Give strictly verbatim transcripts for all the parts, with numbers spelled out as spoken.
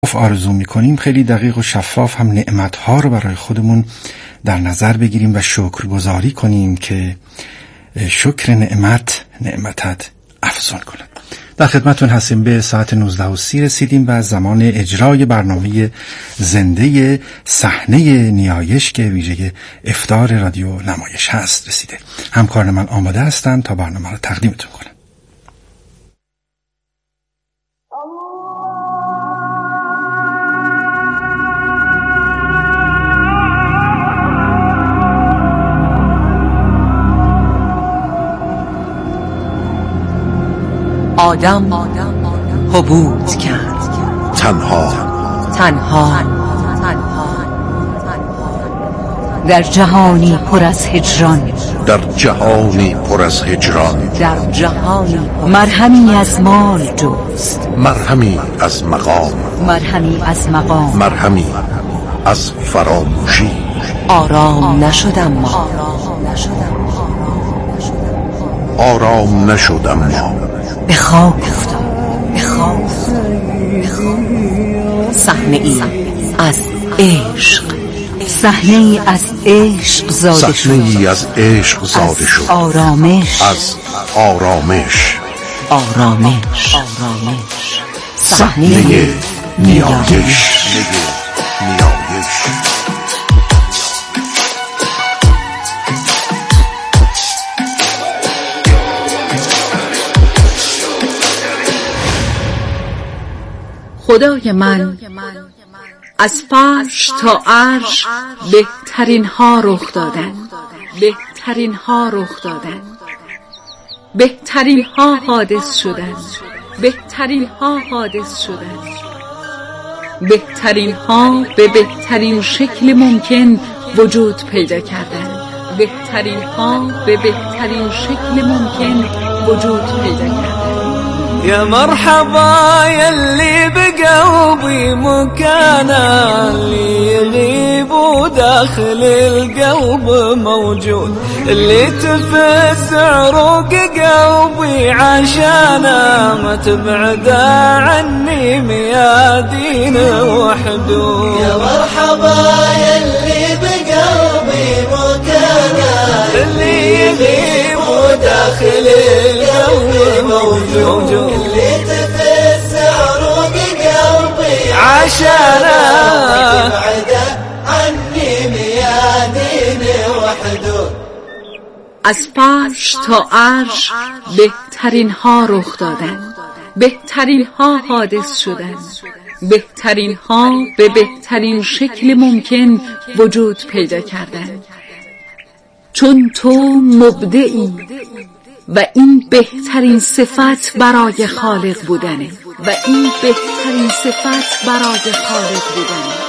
آرزو میکنیم خیلی دقیق و شفاف هم نعمتها رو برای خودمون در نظر بگیریم و شکرگزاری کنیم که شکر نعمت نعمتت افزون کنه. در خدمتون هستیم. به ساعت نوزده و سی رسیدیم و زمان اجرای برنامه زنده صحنه نیایش که ویژه افطار رادیو نمایش هست رسیده. همکاران من آماده هستند تا برنامه رو تقدیمتون کنم. آدم حبوط کرد تنها تنها در جهانی پر از هجران در جهانی پر از هجران در جهانی مرهمی از مال جست مرهمی از مقام مرهمی از مقام مرهمی از فراموشی آرام نشدم ما آرام نشدم ما به خواب افتاد به خواب صحنه ای از عشق صحنه ای از عشق زاده شد صحنه ای از عشق زاده شد آرامش از آرامش آرامش صحنه نیایش نیایش خدای من از فرش تا عرش بهترین ها رخ دادن بهترین ها رخ دادن بهترین ها حادث شدن بهترین ها حادث شدن بهترین ها به بهترین شکل ممکن وجود پیدا کردن بهترین ها به بهترین شکل ممکن وجود پیدا کردن. يا مرحبا يلي بقلبي مكانا اللي يغيب داخل القلب موجود اللي تفز عروق قلبي عشانا ما تبعد عني ميادين وحدود يا مرحبا يلي بقلبي مكانا اللي يغيب داخل القلب موجود اللي تفز عروق قلبي عشانا تبعد عني ميادين وحدود. از فرش تا عرش بهترین ها رخ دادن بهترین ها حادث شدن بهترین ها به بهترین شکل ممکن وجود پیدا کردن. چون تو مبدعی و این بهترین صفت برای خالق بودنه و این بهترین صفت برای خالق بودنه.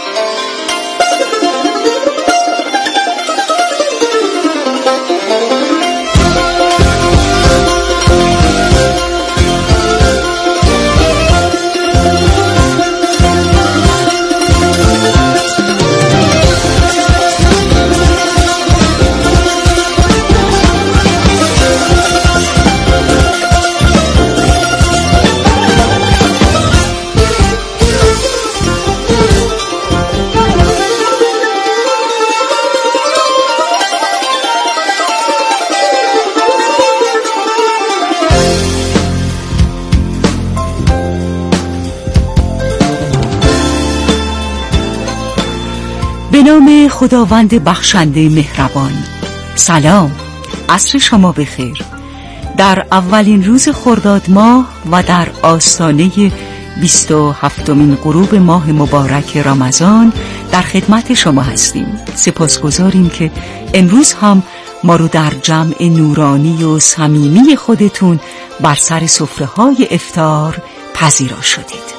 به نام خداوند بخشنده مهربان. سلام، عصر شما بخیر. در اولین روز خرداد ماه و در آستانه بیست و هفتمین غروب ماه مبارک رمضان در خدمت شما هستیم. سپاسگزاریم که امروز هم ما رو در جمع نورانی و صمیمی خودتون بر سر سفره‌های افطار پذیرا شدید.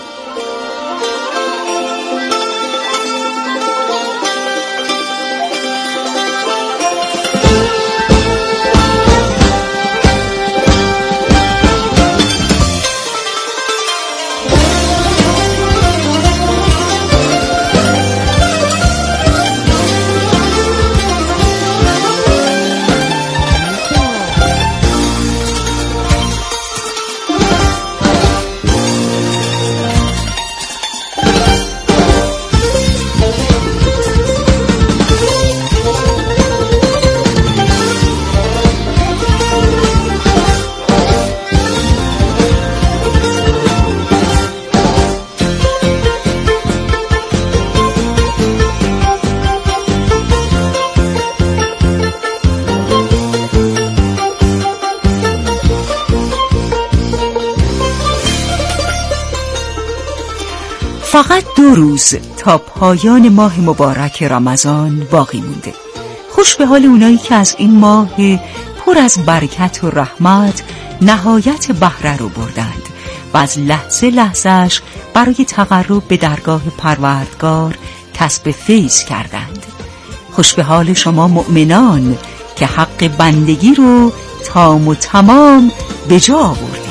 فقط دو روز تا پایان ماه مبارک رمضان باقی مونده. خوش به حال اونایی که از این ماه پر از برکت و رحمت نهایت بهره رو بردند و از لحظه لحظهش برای تقرب به درگاه پروردگار کسب فیض کردند. خوش به حال شما مؤمنان که حق بندگی رو تام و تمام به جا آوردید.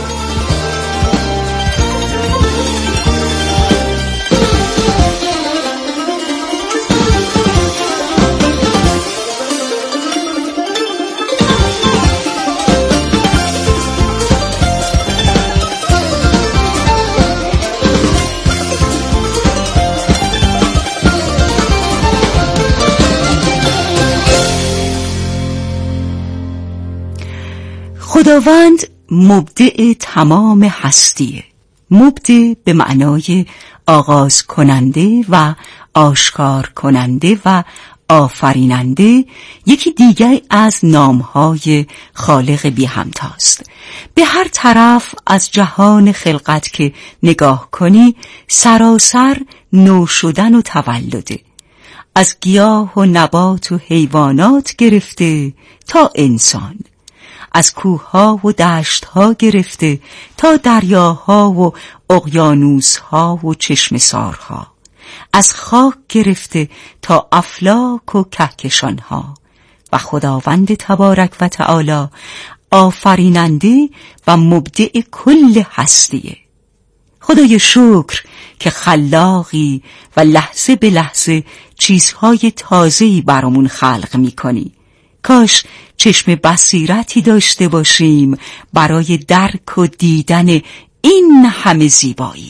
خداوند مبدع تمام هستیه. مبدع به معنای آغاز کننده و آشکار کننده و آفریننده یکی دیگر از نامهای خالق بی همتاست. به هر طرف از جهان خلقت که نگاه کنی سراسر نو شدن و تولده، از گیاه و نبات و حیوانات گرفته تا انسان، از کوه‌ها و دشت‌ها گرفته تا دریاها و اقیانوس‌ها و چشمه‌سارها، از خاک گرفته تا افلاک و کهکشان‌ها. و خداوند تبارک و تعالی آفریننده و مبدع کل هستیه. خدای شکر که خلاقی و لحظه به لحظه چیزهای تازه‌ای برامون خلق می‌کنی. کاش چشم بصیرتی داشته باشیم برای درک و دیدن این همه زیبایی.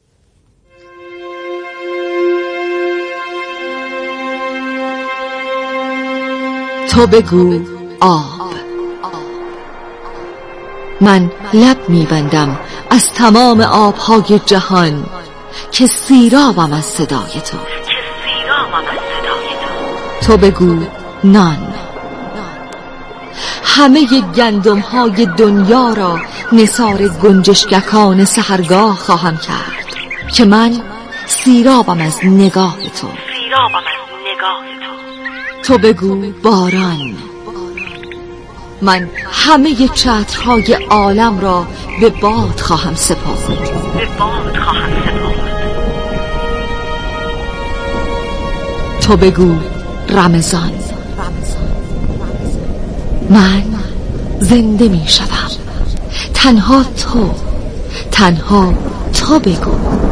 تو بگو آب. من لب میبندم از تمام آبهای جهان که سیرابم از صدای تو. تو بگو نان. همه گندم های دنیا را نثار گنجشککان سحرگاه خواهم کرد که من سیرابم از نگاه تو. تو بگو باران. من همه چترهای عالم را به باد خواهم سپرد. تو بگو رمضان. من زنده می شدم. تنها تو، تنها تو بگو.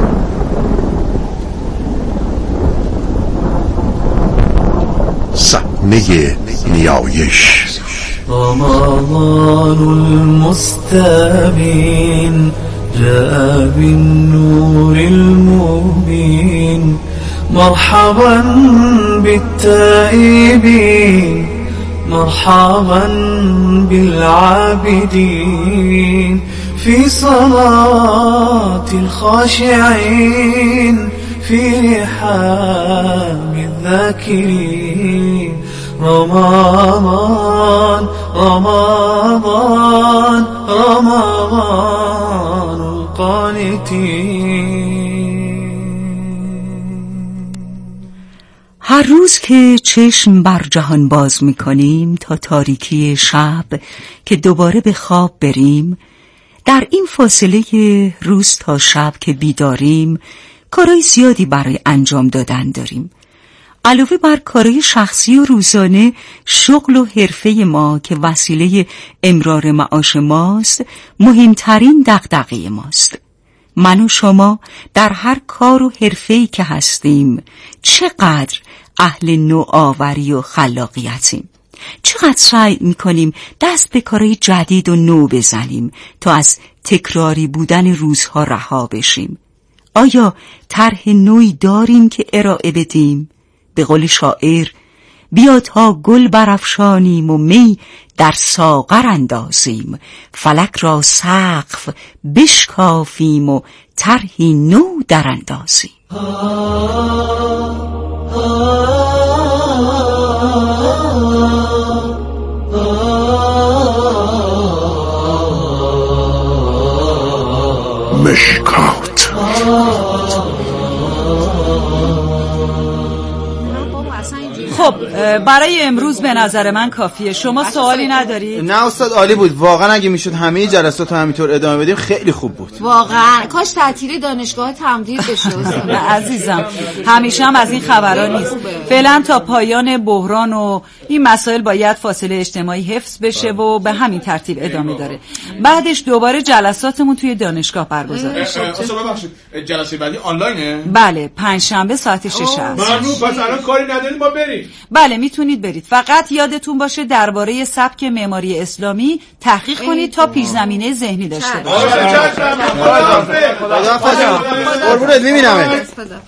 صحنه نیایش. رمضان المستبين جاء بالنور المبين مرحبا بالتائبين مرحبا بالعابدين في صلاة الخاشعين في رحاب الذاكرين. رمضان رمضان رمضان القانتين. هر روز که چشم بر جهان باز می‌کنیم تا تاریکی شب که دوباره به خواب بریم، در این فاصله روز تا شب که بیداریم کارهای زیادی برای انجام دادن داریم. علاوه بر کارهای شخصی و روزانه، شغل و حرفه ما که وسیله امرار معاش ماست مهمترین دغدغه ماست. من و شما در هر کار و حرفه‌ای که هستیم چقدر اهل نوآوری و خلاقیتیم، چقدر سعی میکنیم دست به کارهای جدید و نو بزنیم تا از تکراری بودن روزها رها بشیم. آیا طرح نوعی داریم که ارائه بدیم؟ به قول شاعر بیا تا گل برافشانیم و می در ساغر اندازیم، فلک را سقف بشکافیم و طرحی نو در اندازیم. مشکات خب برای امروز به نظر من کافیه. شما سوالی ندارید؟ نه استاد عالی بود واقعا. اگه میشد همه جلسات رو همینطور ادامه بدیم خیلی خوب بود واقعا. کاش تعطیلی دانشگاه تمدید بشه استاد. عزیزم همیشه هم از این خبرا نیست. فعلا تا پایان بحران و این مسائل باید فاصله اجتماعی حفظ بشه و به همین ترتیب ادامه داره. بعدش دوباره جلساتمون توی دانشگاه برگزار میشه. استاد ببخشید جلسه بعدی آنلاینه؟ بله پنجشنبه ساعت شش است. ممنون. پس الان کاری نداریم ما بریم. بله میتونید برید. فقط یادتون باشه درباره سبک معماری اسلامی تحقیق کنید تا پیش زمینه ذهنی داشته باشید. خداحافظ. قربونت میبینمت.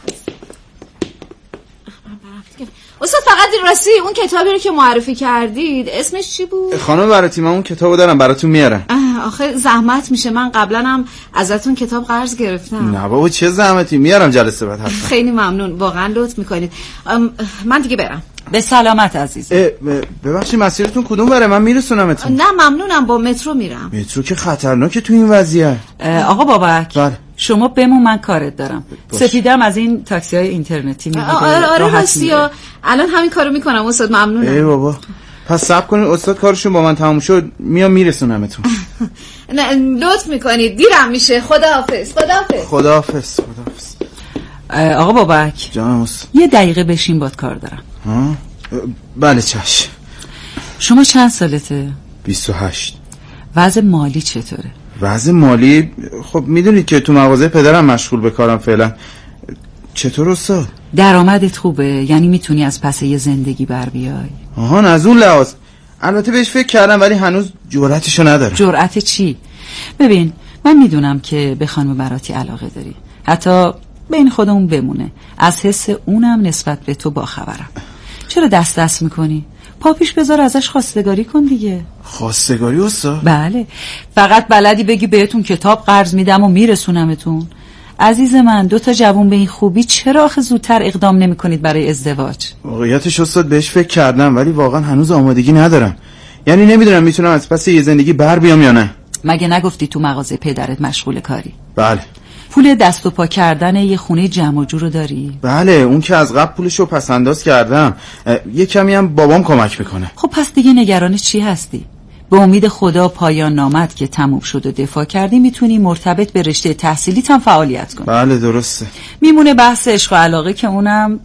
استاد فقط این راستی اون کتابی رو که معرفی کردید اسمش چی بود؟ خانم براتی من اون کتابو دارم براتون میارم. آخه زحمت میشه، من قبلا هم ازتون کتاب قرض گرفتم. نه بابا چه زحمتی، میارم جلسه بعد حتما. خیلی ممنون واقعا لطف میکنید. من دیگه برم. به سلامت عزیز. ببخشید مسیرتون کدوم بره؟ من میرسونمتون. نه ممنونم با مترو میرم. مترو که خطرناکه تو این وضعیت. آقا بابک بله. شما بمون من کارت دارم. سپیدم از این تاکسی های اینترنتی میگیره. آره آره راستی الان همین کارو میکنم استاد. ممنونم. ای بابا پس صبر کنید استاد کارشون با من تموم شد میام میرسونمتون. نه لطف میکنید دیرم میشه. خداحافظ. خداحافظ. خداحافظ. خداحافظ. آقا بابک جانم استاد یه دقیقه بشین باد کار دارم. ها بله چشم. شما چند سالته؟ بیست و هشت. وضع مالی چطوره؟ وضع مالی خب میدونید که تو مغازه پدرم مشغول به کارم فعلا. چطور استاد؟ درآمدت خوبه؟ یعنی میتونی از پس یه زندگی بر بیای؟ آهان از اون لحاظ البته بهش فکر کردم ولی هنوز جرأتشو ندارم. جرأت چی؟ ببین من میدونم که به خانم براتی علاقه داری، حتی بین خودمون بمونه از حس اونم نسبت به تو باخبرم. چرا دست دست میکنی؟ پاپیش بذار ازش خواستگاری کن دیگه. خواستگاری استاد؟ بله فقط بلدی بگی بهتون کتاب قرض میدم و میرسونمتون. عزیز من دو تا جوون به این خوبی چرا آخه زودتر اقدام نمی کنید برای ازدواج؟ واقعیتش استاد بهش فکر کردم ولی واقعا هنوز آمادگی ندارم. یعنی نمیدونم میتونم از پس یه زندگی بر بیام یا نه. مگه نگفتی تو مغازه پدرت مشغول کاری؟ بله. پول دست و پا کردن یه خونه جمع و جور رو داری؟ بله اون که از قبل پولشو پس انداز کردم. یه کمی هم بابام کمک میکنه. خب پس دیگه نگران چی هستی؟ به امید خدا پایان نامت که تموم شد و دفاع کردی میتونی مرتبط به رشته تحصیلیت هم فعالیت کنی. بله درسته. میمونه بحث عشق و علاقه که اونم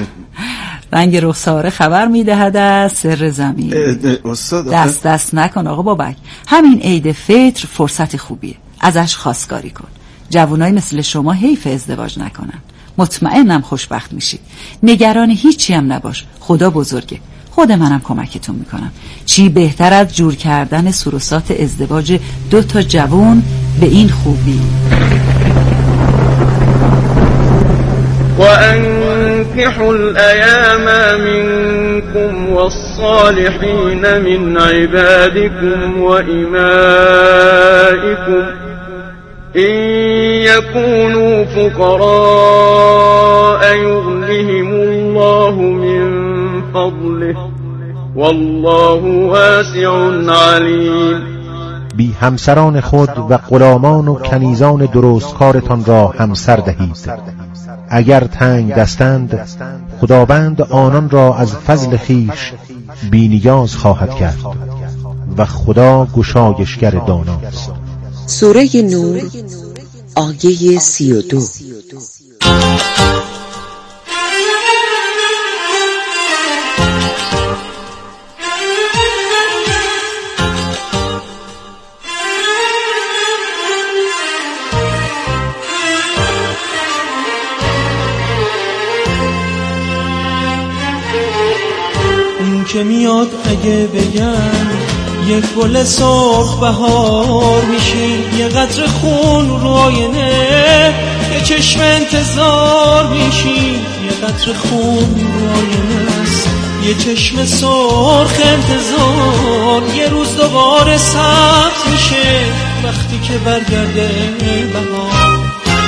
رنگ رخساره خبر میدهد از سر زمین. استاد دست دست نکن آقا بابک. همین عید فطر فرصت خوبیه، ازش خواستگاری کن. جوانای مثل شما حیف ازدواج نکنن. مطمئنم خوشبخت میشی. نگران هیچی هم نباش، خدا بزرگه. خود منم کمکتون میکنم. چی بهتر از جور کردن سروسات ازدواج دو تا جوان به این خوبی. وأنكحوا الأيام منكم والصالحين من عبادكم وإمائكم إن يكونوا فقراء يغنهم الله من فضله والله واسع علیم. بی همسران خود و غلامان و کنیزان درستکارتان را همسر دهید. اگر تنگ دستند خداوند آنان را از فضل خیش بی نیاز خواهد کرد و خدا گشایشگر داناست. سوره نور آیه سی و دو. اون که میاد اگه بگم یک گل سرخ بهار میشی، یه قطره خون رو آینه یه چشم انتظار میشی، یه قطره خون رو آینه است یه چشم سرخ انتظار. یه روز دوباره سبز میشه وقتی که برگرده بهار.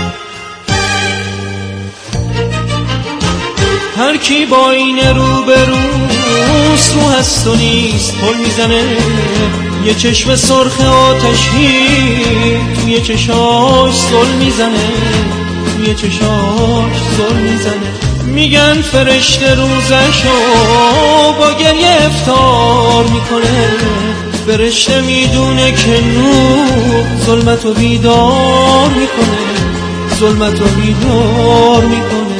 هر کی با این رو به روست رو هست و نیست پل میزنه، یه چشم سرخ آتشی توی چشاش زل میزنه، توی چشاش زل میزنه. میگن فرشته روزشو با گریه افطار میکنه. فرشته میدونه که نور ظلمتو بیدار میکنه، ظلمتو بیدار میکنه.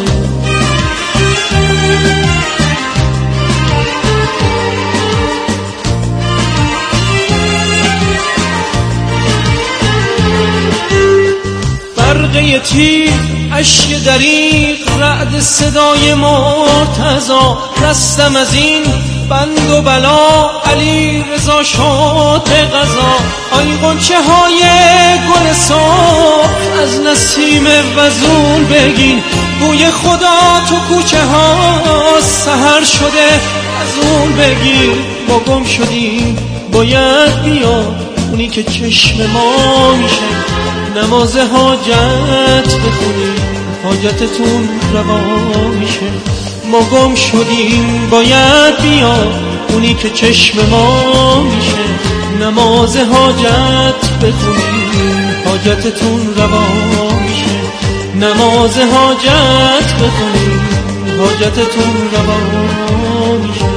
برقه تیر، اشک دریق، رعد صدای مرتضا. رستم از این بند و بلا، علی رضا شد به قضا. آی غنچه های گل صبح، از نسیم وزول بگین. بوی خدا تو کوچه ها سحر شده، از اون بگیر. ما گم شدیم باید بیاد اونی که چشم ما میشه. نماز حاجت بخونیم حاجتتون روا میشه. ما گم شدیم باید بیاد اونی که چشم ما میشه. نماز حاجت بخونیم حاجتتون روا میشه. نماز حاجت بخونیم حاجتتون روا میشه.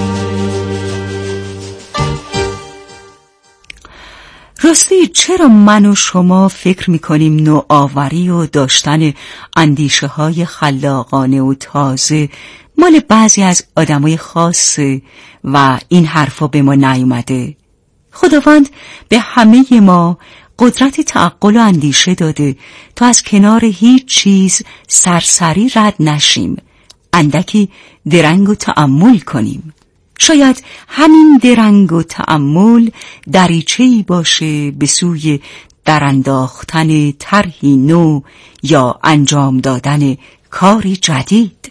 راستی چرا من و شما فکر میکنیم نوآوری و داشتن اندیشه های خلاقانه و تازه مال بعضی از آدمای خاصه و این حرفا به ما نیومده؟ خداوند به همه ما قدرت تعقل و اندیشه داده تا از کنار هیچ چیز سرسری رد نشیم، اندکی درنگ و تأمل کنیم. شاید همین درنگ و تأمل دریچه‌ای باشه به سوی درانداختن طرحی نو یا انجام دادن کاری جدید.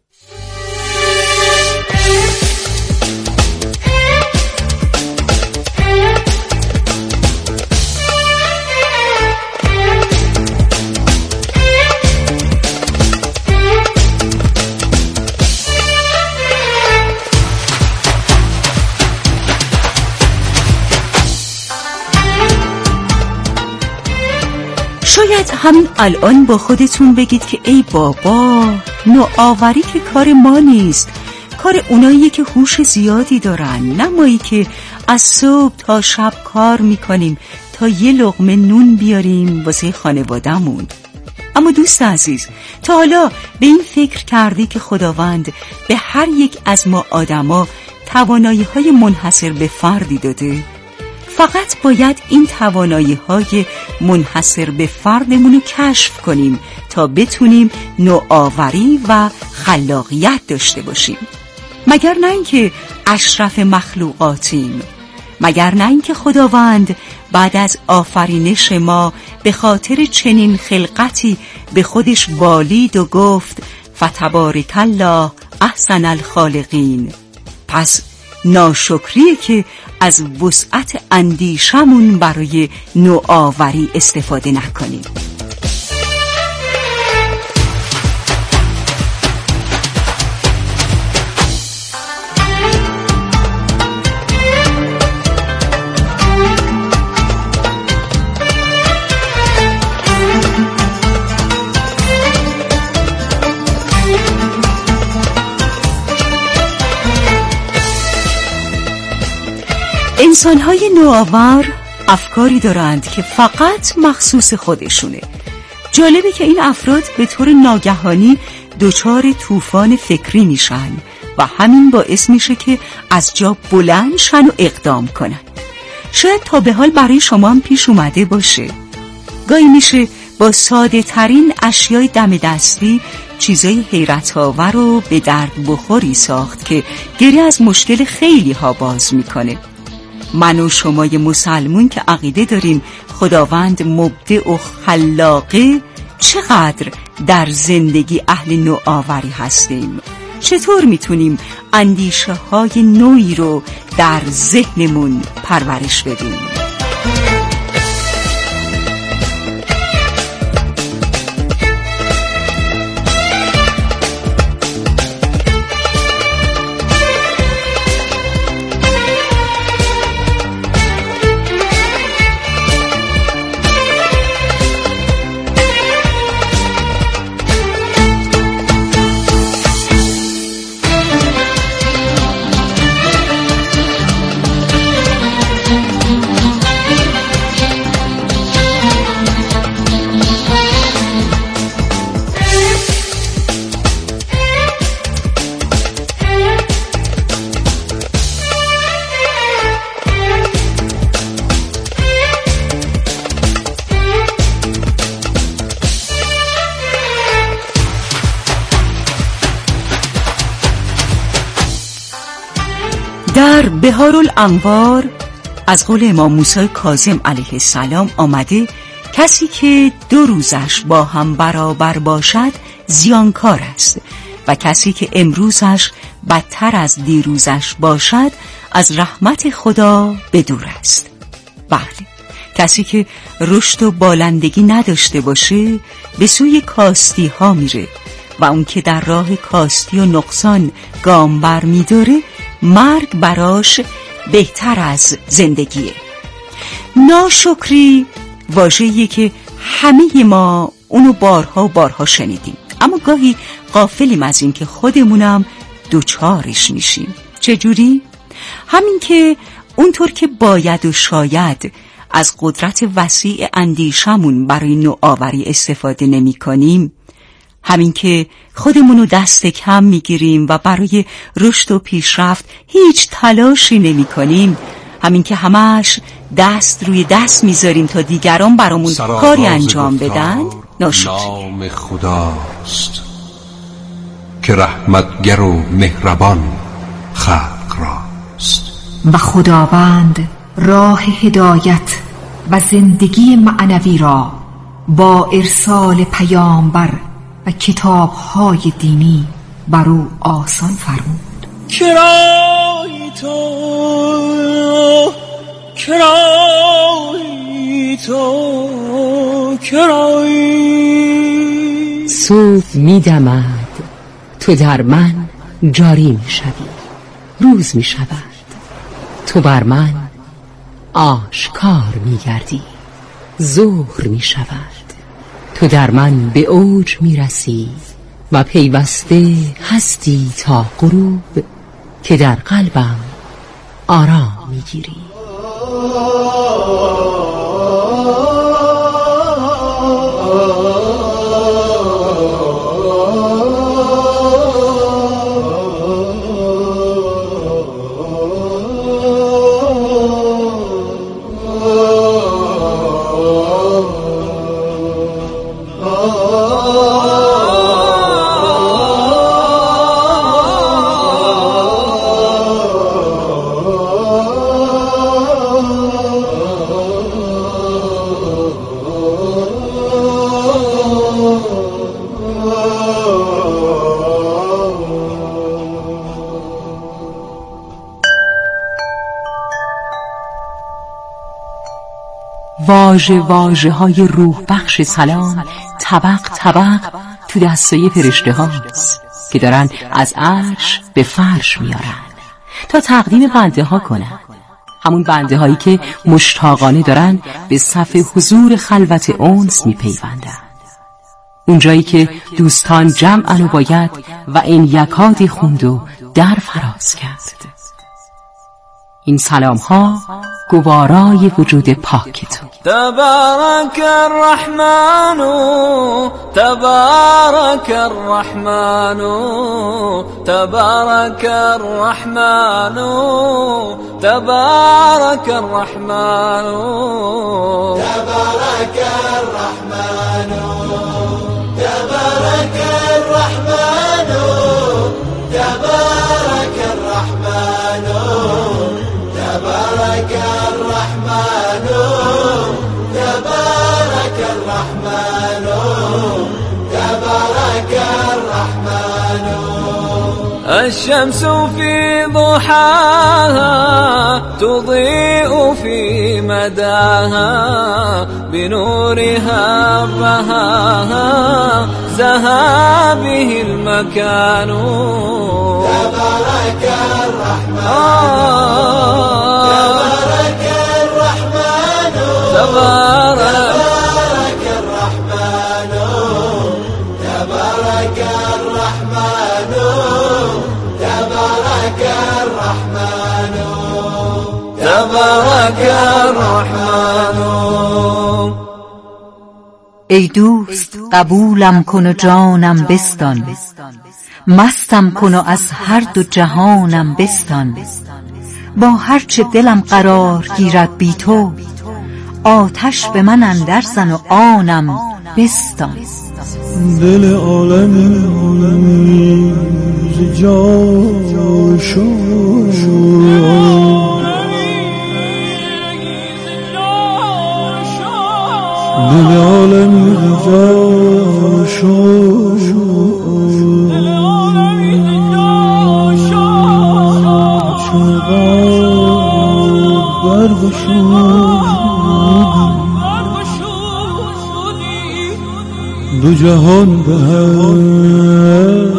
شاید همین الان با خودتون بگید که ای بابا، نوآوری که کار ما نیست، کار اوناییه که هوش زیادی دارن، نه مایی که از صبح تا شب کار میکنیم تا یه لقمه نون بیاریم واسه خانوادمون. اما دوست عزیز، تا حالا به این فکر کردی که خداوند به هر یک از ما آدما توانایی‌های منحصر به فردی داده؟ فقط باید این توانایی‌های منحصر به فردمون رو کشف کنیم تا بتونیم نوآوری و خلاقیت داشته باشیم. مگر نه اینکه اشرف مخلوقاتیم؟ مگر نه اینکه خداوند بعد از آفرینش ما به خاطر چنین خلقتی به خودش بالید و گفت فتبارک الله احسن الخالقین؟ پس ناشکریه که از وسعت اندیشمون برای نوآوری استفاده نکنیم. انسان‌های نوآور افکاری دارند که فقط مخصوص خودشونه. جالبه که این افراد به طور ناگهانی دچار طوفان فکری میشن و همین باعث میشه که از جا بلند شن و اقدام کنن. شاید تا به حال برای شما هم پیش اومده باشه. گاهی میشه با ساده ترین اشیای دم دستی چیزای حیرت آور رو به درد بخوری ساخت که گره از مشکل خیلی ها باز میکنه. من و شمای مسلمون که عقیده داریم خداوند مبدع و خلاقه، چقدر در زندگی اهل نوآوری هستیم؟ چطور میتونیم اندیشه های نوعی رو در ذهنمون پرورش بدیم؟ در بهارالانوار از قول امام موسی کاظم علیه السلام آمده کسی که دو روزش با هم برابر باشد زیانکار است و کسی که امروزش بدتر از دیروزش باشد از رحمت خدا به دور است. بله، کسی که رشد و بالندگی نداشته باشه به سوی کاستی ها میره و اون که در راه کاستی و نقصان گام بر میداره مرگ براش بهتر از زندگیه. ناشکری واژه‌ایه که همه ما اونو بارها و بارها شنیدیم، اما گاهی غافلیم از این که خودمونم دوچارش میشیم. چجوری؟ همین که اونطور که باید و شاید از قدرت وسیع اندیشمون برای نوآوری استفاده نمی کنیم، همین که خودمونو دست کم میگیریم و برای رشد و پیشرفت هیچ تلاشی نمی کنیم، همین که همش دست روی دست میذاریم تا دیگران برامون کاری انجام بدن، ناشکری. نام خداست که رحمتگر و مهربان خلق راست و خداوند راه هدایت و زندگی معنوی را با ارسال پیامبر و کتاب‌های دینی بر او آسان فرمود. کرای تو کرای تو کرای صبح می دمد، تو در من جاری می شوی. روز می شود، تو بر من آشکار می گردی. ظهر می شود، تو در من به اوج می رسی و پیوسته هستی تا غروب که در قلبم آرام می گیری. واژه واژه های روح بخش سلام طبق طبق تو دستای فرشته هاست که دارن از عرش به فرش میارن تا تقدیم بنده ها کنن، همون بنده هایی که مشتاقانه دارن به صف حضور خلوت اونس میپیوندن، اونجایی که دوستان جمعن و باید و این یکادی خوند و در فراز کرد. این سلام ها گوارای وجود پاک تو. تبارك الرحمن تبارك الرحمن تبارك الرحمن تبارك الرحمن تبارك الرحمن تبارك الرحمن تبارك الرحمن تبارك الرحمن تبارك الرحمن تبارك الرحمن الشمس في ضحاها تضيء في مداها بنورها بهاها زها به المكان تبارك الرحمن تبارك الرحمن تبارك الرحمن تبارك الرحمن تبارك الرحمن تبارك الرحمن. ای دوست قبولم کن و جانم بستان، مستم کن و از هر دو جهانم بستان، با هرچه دلم قرار گیرد بی تو، آتش به من اندر زن و آنم بستان. دل عالمی ز جا شد عالمی جا شد چقدر برگ شد دو جهان به هم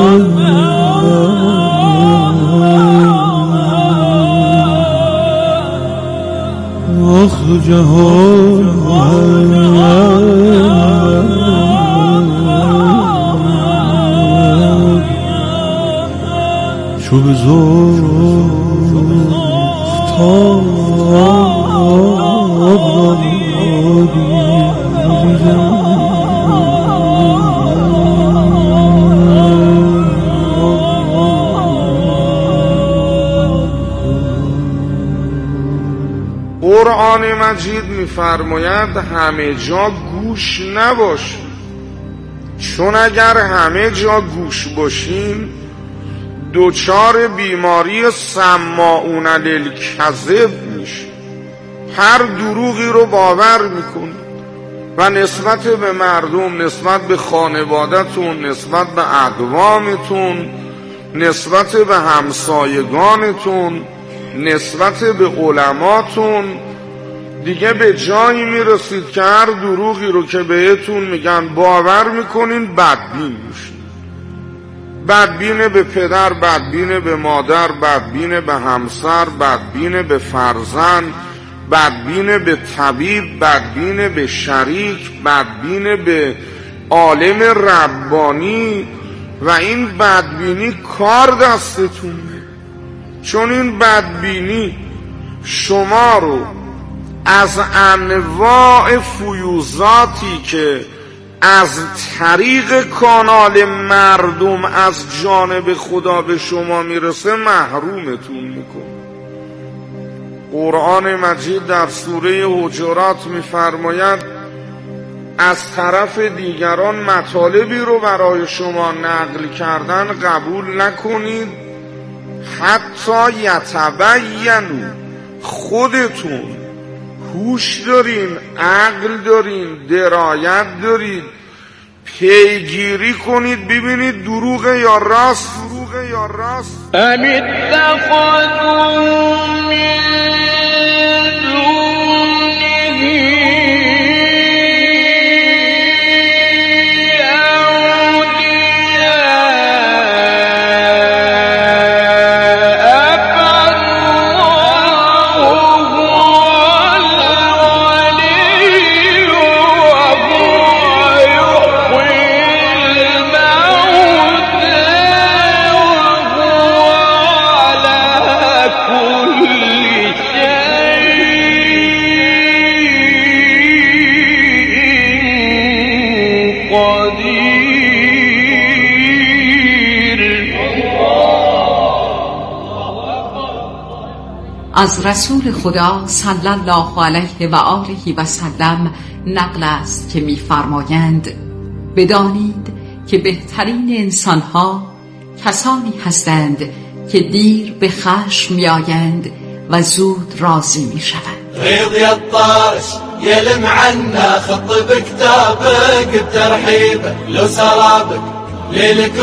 آخ دو جهان به هم چو به قرآن مجید می‌فرماید همه جا گوش نباش، چون اگر همه جا گوش باشین دوچار بیماری سماعون للکذب میشی، هر دروغی رو باور میکنی و نسبت به مردم، نسبت به خانوادتون، نسبت به اقوامتون، نسبت به همسایگانتون، نسبت به علماتون دیگه به جایی میرسید که هر دروغی رو که بهتون میگن باور میکنین، بدبین میشین. بدبین به پدر، بدبین به مادر، بدبین به همسر، بدبین به فرزند، بدبین به طبیب، بدبین به شریک، بدبین به عالم ربانی. و این بدبینی کار دستتونه، چون این بدبینی شما رو از انواع فیوزاتی که از طریق کانال مردم از جانب خدا به شما میرسه محرومتون میکنه. قرآن مجید در سوره حجرات میفرماید از طرف دیگران مطالبی رو برای شما نقل کردن قبول نکنید حتی یتبینوا، خودتون هوش دارین، عقل دارین، درایت دارید، پیگیری کنید ببینید دروغه یا راست. دروغه یا راست. ام اتخذوا من از رسول خدا صلی الله علیه و آله و سلم نقل است که می‌فرمایند بدانید که بهترین انسان‌ها کسانی هستند که دیر به خشم می‌آیند و زود راضی می‌شوند. ريض يا الطارش يلم عنا خط بكتابك بترحيبه لو سرابك ليلك